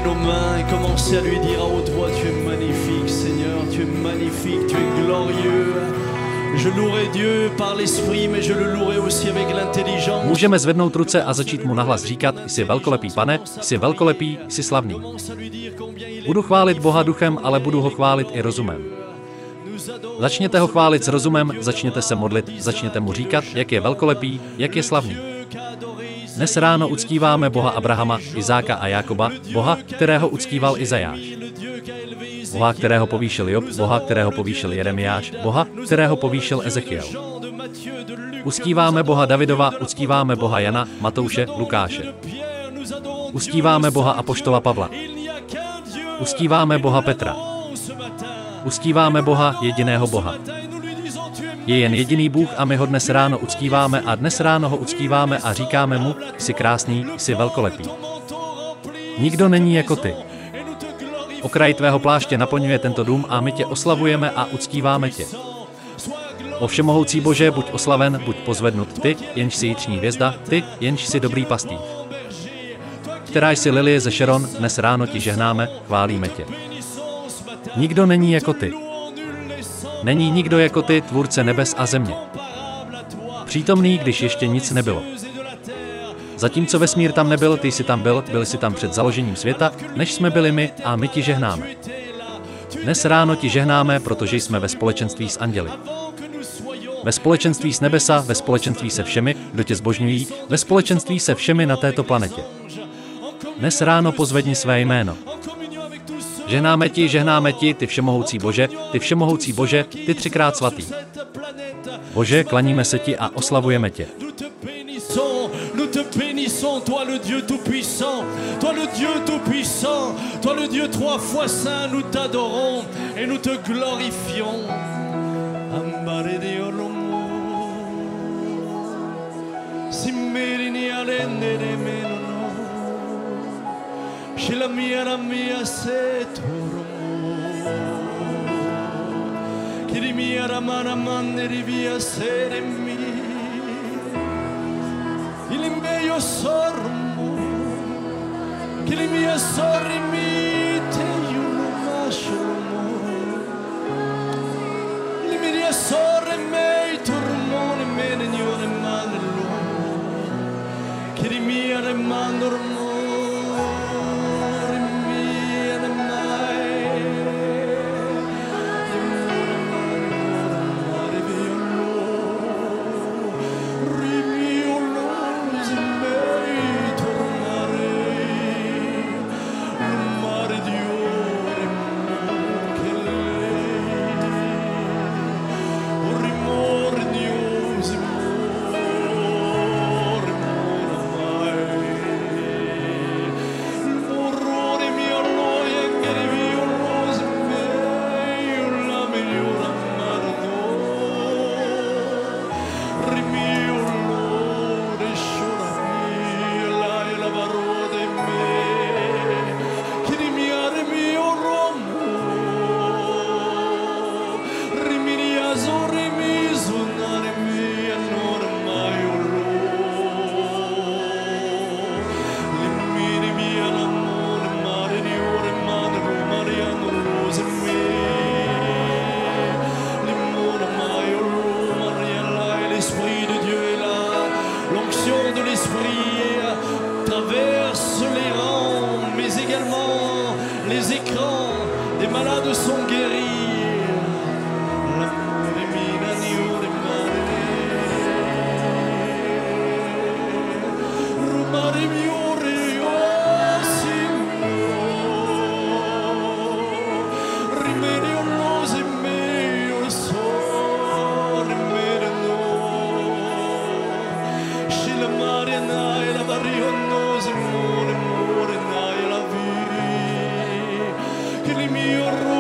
nos mains et commencer à lui dire à haute voix, tu es magnifique, Seigneur, tu es magnifique, tu es glorieux. Je louerai Dieu par l'esprit, mais je le louerai aussi avec l'intelligence. Můžeme zvednout ruce a začít mu nahlas říkat, jsi velkolepý, Pane, jsi velkolepý, jsi slavný. Budu chválit Boha duchem, ale budu ho chválit i rozumem. Začněte ho chválit s rozumem, začněte se modlit, začněte mu říkat, jak je velkolepý, jak je slavný. Dnes ráno uctíváme Boha Abrahama, Izáka a Jákoba, Boha, kterého uctíval Izajáš. Boha, kterého povýšil Job, Boha, kterého povýšil Jeremiáš, Boha, kterého povýšil Ezechiel. Uctíváme Boha Davidova, uctíváme Boha Jana, Matouše, Lukáše. Uctíváme Boha apoštola Pavla. Uctíváme Boha Petra. Uctíváme Boha, jediného Boha. Je jen jediný Bůh a my ho dnes ráno uctíváme a dnes ráno ho uctíváme a říkáme mu, jsi krásný, jsi velkolepý. Nikdo není jako ty. Okraj tvého pláště naplňuje tento dům a my tě oslavujeme a uctíváme tě. O všemohoucí Bože, buď oslaven, buď pozvednut ty, jenž jsi jíční hvězda, ty, jenž jsi dobrý pastýř. Která jsi lilie ze Šeron, dnes ráno ti žehnáme, chválíme tě. Nikdo není jako ty. Není nikdo jako ty, tvůrce nebes a země. Přítomný, když ještě nic nebylo. Zatímco vesmír tam nebyl, ty jsi tam byl, byli jsi tam před založením světa, než jsme byli my a my ti žehnáme. Dnes ráno ti žehnáme, protože jsme ve společenství s anděli. Ve společenství s nebesa, ve společenství se všemi, kdo tě zbožňují, ve společenství se všemi na této planetě. Dnes ráno pozvedni své jméno. Žehnáme ti, ty všemohoucí Bože, ty třikrát svatý. Bože, klaníme se ti a oslavujeme tě. Nous te bénissons, toi le Dieu tout-puissant, toi le Dieu tout-puissant, toi le Dieu trois fois saint, nous t'adorons et nous te glorifions. Il est meilleur sormo, qu'il est meilleur sormi, te yuno mashomo. Il est meilleur sormi, turmone menenione manelo, qu'il est meilleur mandormo, meilleur mai. Mio